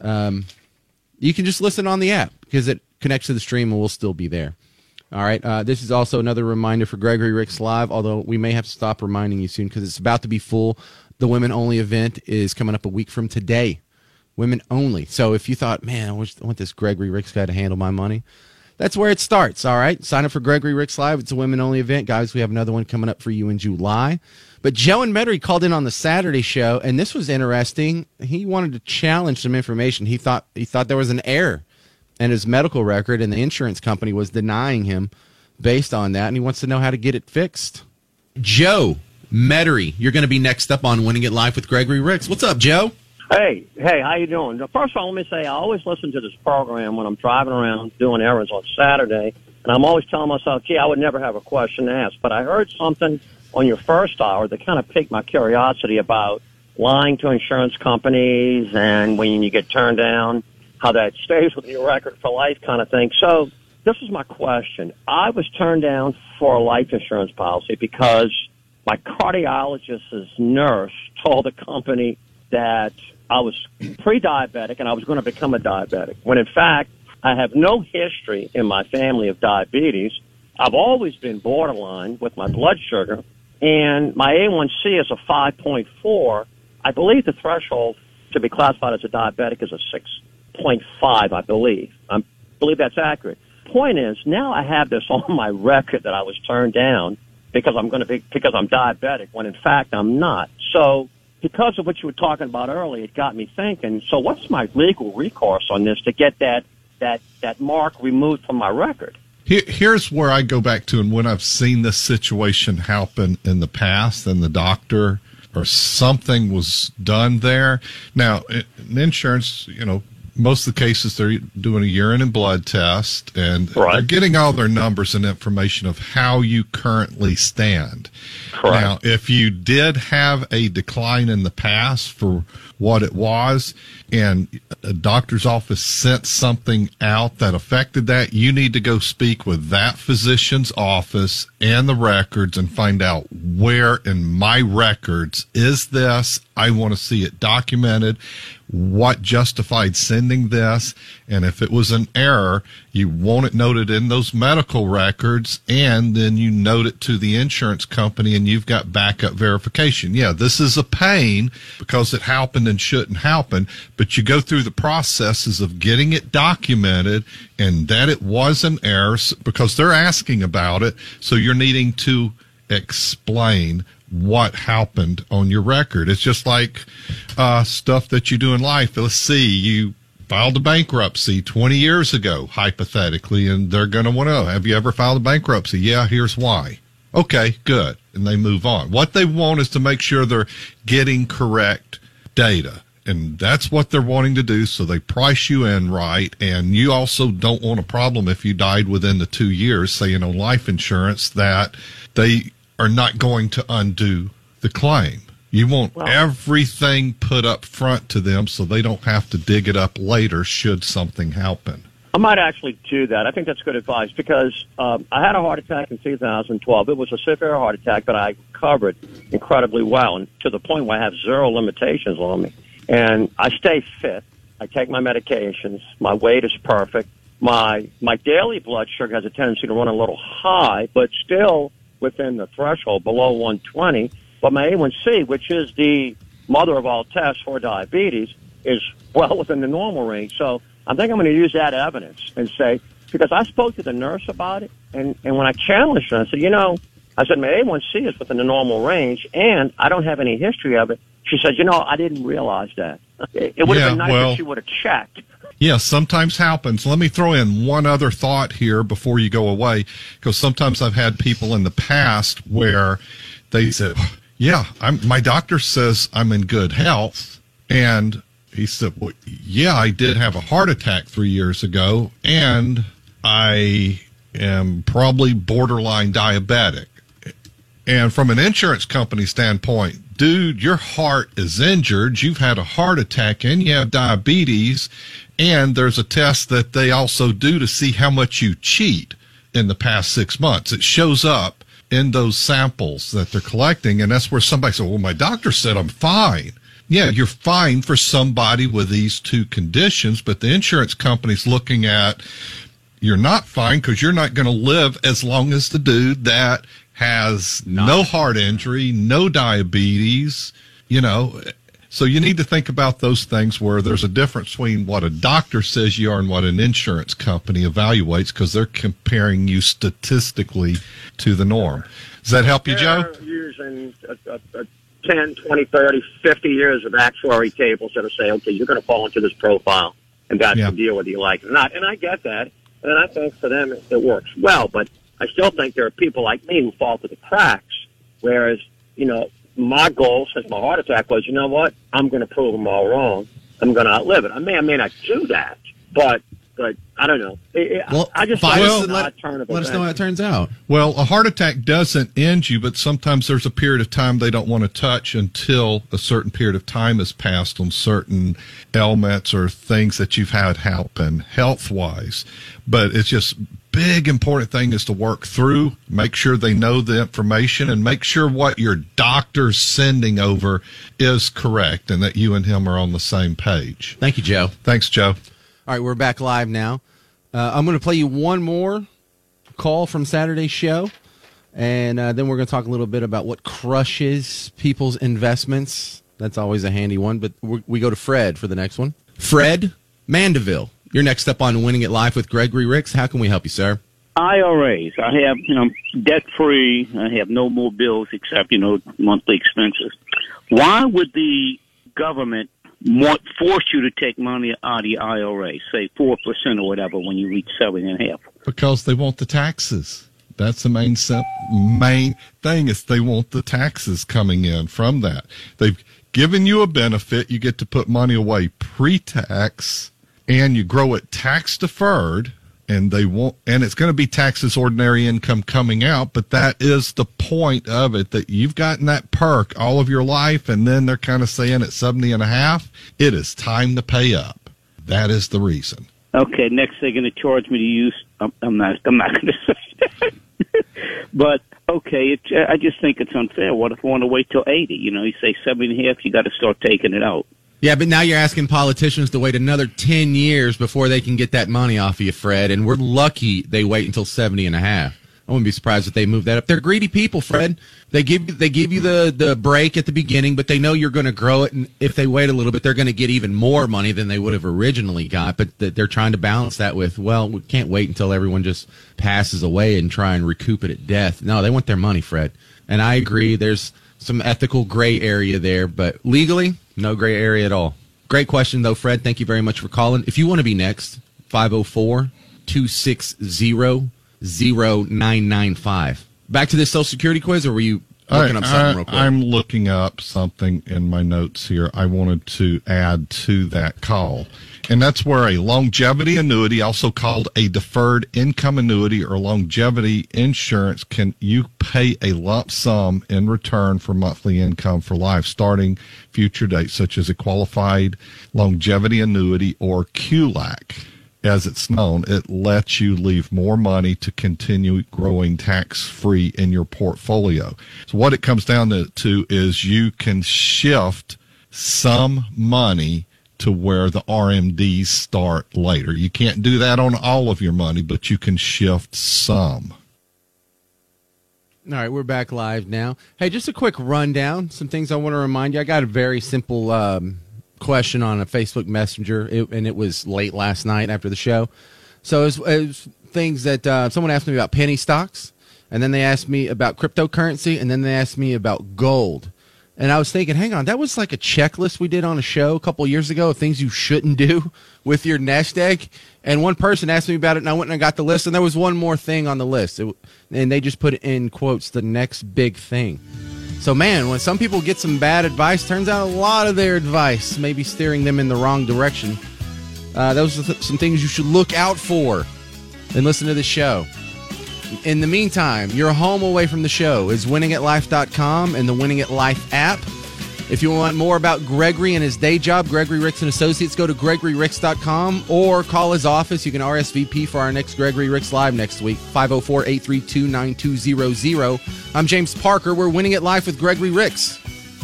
You can just listen on the app because it connects to the stream and we'll still be there. All right. This is also another reminder for Gregory Ricks Live, although we may have to stop reminding you soon because it's about to be full. The Women Only event is coming up a week from today. Women only. So if you thought, man, I want this Gregory Ricks guy to handle my money, that's where it starts. All right. Sign up for Gregory Ricks Live. It's a Women Only event. Guys, we have another one coming up for you in July. But Joe and Metairie called in on the Saturday show, and this was interesting. He wanted to challenge some information. He thought there was an error in his medical record, and the insurance company was denying him based on that, and he wants to know how to get it fixed. Joe Metairie, you're going to be next up on Winning at Life with Gregory Ricks. What's up, Joe? Hey, how you doing? First of all, let me say I always listen to this program when I'm driving around doing errands on Saturday, and I'm always telling myself, gee, I would never have a question to ask. But I heard something on your first hour that kind of piqued my curiosity about lying to insurance companies and when you get turned down, how that stays with your record for life kind of thing. So this is my question. I was turned down for a life insurance policy because my cardiologist's nurse told the company that I was pre-diabetic and I was going to become a diabetic, when in fact I have no history in my family of diabetes. I've always been borderline with my blood sugar, and my A1C is a 5.4. I believe the threshold to be classified as a diabetic is a 6.5, I believe. I believe that's accurate. Point is, now I have this on my record that I was turned down because I'm diabetic, when in fact I'm not. So because of what you were talking about earlier, it got me thinking, so what's my legal recourse on this to get that mark removed from my record? Here's where I go back to, and when I've seen this situation happen in the past and the doctor or something was done there. Now, in insurance, you know, most of the cases they're doing a urine and blood test, and they're getting all their numbers and information of how you currently stand. Correct. Now, if you did have a decline in the past for what it was, and a doctor's office sent something out that affected that, you need to go speak with that physician's office and the records and find out where in my records is this. I want to see it documented. What justified sending this, and if it was an error, you want it noted in those medical records, and then you note it to the insurance company, and you've got backup verification. Yeah, this is a pain because it happened and shouldn't happen, but you go through the processes of getting it documented and that it was an error because they're asking about it, so you're needing to explain what happened on your record. It's just like stuff that you do in life. Let's see, you filed a bankruptcy 20 years ago, hypothetically, and they're going to want to know, have you ever filed a bankruptcy? Yeah, here's why. Okay, good. And they move on. What they want is to make sure they're getting correct data. And that's what they're wanting to do, so they price you in right. And you also don't want a problem if you died within the 2 years, say, life insurance, that they are not going to undo the claim. You want everything put up front to them so they don't have to dig it up later should something happen. I might actually do that. I think that's good advice because I had a heart attack in 2012. It was a severe heart attack, but I recovered incredibly well, and to the point where I have zero limitations on me. And I stay fit. I take my medications. My weight is perfect. My daily blood sugar has a tendency to run a little high, but still within the threshold, below 120. But my A1C, which is the mother of all tests for diabetes, is well within the normal range. So I think I'm going to use that evidence and say, because I spoke to the nurse about it, and when I challenged her, I said, I said, my A1C is within the normal range, and I don't have any history of it. She said, I didn't realize that. It would have been nice if she would have checked. Yeah, sometimes happens. Let me throw in one other thought here before you go away, because sometimes I've had people in the past where they said, my doctor says I'm in good health. And he said, well, yeah, I did have a heart attack 3 years ago, and I am probably borderline diabetic. And from an insurance company standpoint, dude, your heart is injured. You've had a heart attack and you have diabetes. And there's a test that they also do to see how much you cheat in the past 6 months. It shows up in those samples that they're collecting. And that's where somebody said, well, my doctor said I'm fine. Yeah, you're fine for somebody with these two conditions, but the insurance company's looking at you're not fine because you're not going to live as long as the dude that has no heart injury, no diabetes, So you need to think about those things where there's a difference between what a doctor says you are and what an insurance company evaluates, because they're comparing you statistically to the norm. Does that help you, Joe? They're using 10, 20, 30, 50 years of actuary tables that are saying, okay, you're going to fall into this profile, and that's the deal whether you like it or not. And I get that, and I think for them it works well, but I still think there are people like me who fall through the cracks, whereas, my goal since my heart attack was, I'm going to prove them all wrong. I'm going to outlive it. I may or may not do that, but I don't know. I just let us know how it turns out. Well, a heart attack doesn't end you, but sometimes there's a period of time they don't want to touch until a certain period of time has passed on certain ailments or things that you've had happen health-wise. But it's just big important thing is to work through, make sure they know the information, and make sure what your doctor's sending over is correct and that you and him are on the same page. Thank you, Joe. Thanks, Joe. All right, we're back live now. I'm going to play you one more call from Saturday's show, and then we're going to talk a little bit about what crushes people's investments. That's always a handy one, but we go to Fred for the next one. Fred Mandeville, you're next up on Winning at Life with Gregory Ricks. How can we help you, sir? IRAs. I have, debt-free. I have no more bills except, monthly expenses. Why would the government force you to take money out of your IRA, say 4% or whatever, when you reach 7.5%? Because they want the taxes. That's the main thing is they want the taxes coming in from that. They've given you a benefit. You get to put money away pre-tax, and you grow it tax deferred. And it's going to be taxed as ordinary income coming out, but that is the point of it, that you've gotten that perk all of your life, and then they're kind of saying at 70.5, it is time to pay up. That is the reason. Okay, next they're going to charge me to use. I'm not going to say that, but okay, I just think it's unfair. What if I want to wait till 80? You say 7.5, you got to start taking it out. Yeah, but now you're asking politicians to wait another 10 years before they can get that money off of you, Fred, and we're lucky they wait until 70.5. I wouldn't be surprised if they move that up. They're greedy people, Fred. They give you the break at the beginning, but they know you're going to grow it, and if they wait a little bit, they're going to get even more money than they would have originally got, but they're trying to balance that with, well, we can't wait until everyone just passes away and try and recoup it at death. No, they want their money, Fred. And I agree, there's some ethical gray area there, but legally, no gray area at all. Great question, though, Fred. Thank you very much for calling. If you want to be next, 504-260-0995. Back to this Social Security quiz, or were you looking up something real quick? I'm looking up something in my notes here I wanted to add to that call. And that's where a longevity annuity, also called a deferred income annuity or longevity insurance, you pay a lump sum in return for monthly income for life starting future dates, such as a qualified longevity annuity or QLAC. As it's known, it lets you leave more money to continue growing tax-free in your portfolio. So what it comes down to is you can shift some money to where the RMDs start later. You can't do that on all of your money, but you can shift some. All right, we're back live now. Hey, just a quick rundown. Some things I want to remind you. I got a very simple question on a Facebook Messenger, and it was late last night after the show. So it was things that someone asked me about penny stocks, and then they asked me about cryptocurrency, and then they asked me about gold. And I was thinking, hang on, that was like a checklist we did on a show a couple of years ago of things you shouldn't do with your nest egg. And one person asked me about it, and I went and I got the list, and there was one more thing on the list. And they just put in quotes, the next big thing. So, man, when some people get some bad advice, turns out a lot of their advice may be steering them in the wrong direction. Those are some things you should look out for and listen to the show. In the meantime, your home away from the show is winningatlife.com and the Winning at Life app. If you want more about Gregory and his day job, Gregory Ricks and Associates, go to GregoryRicks.com or call his office. You can RSVP for our next Gregory Ricks Live next week, 504-832-9200. I'm James Parker. We're Winning at Life with Gregory Ricks.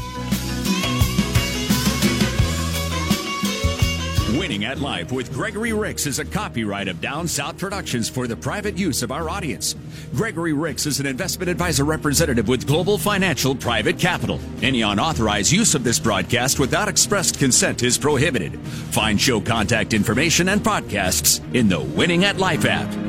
Winning at Life with Gregory Ricks is a copyright of Down South Productions for the private use of our audience. Gregory Ricks is an investment advisor representative with Global Financial Private Capital. Any unauthorized use of this broadcast without expressed consent is prohibited. Find show contact information and podcasts in the Winning at Life app.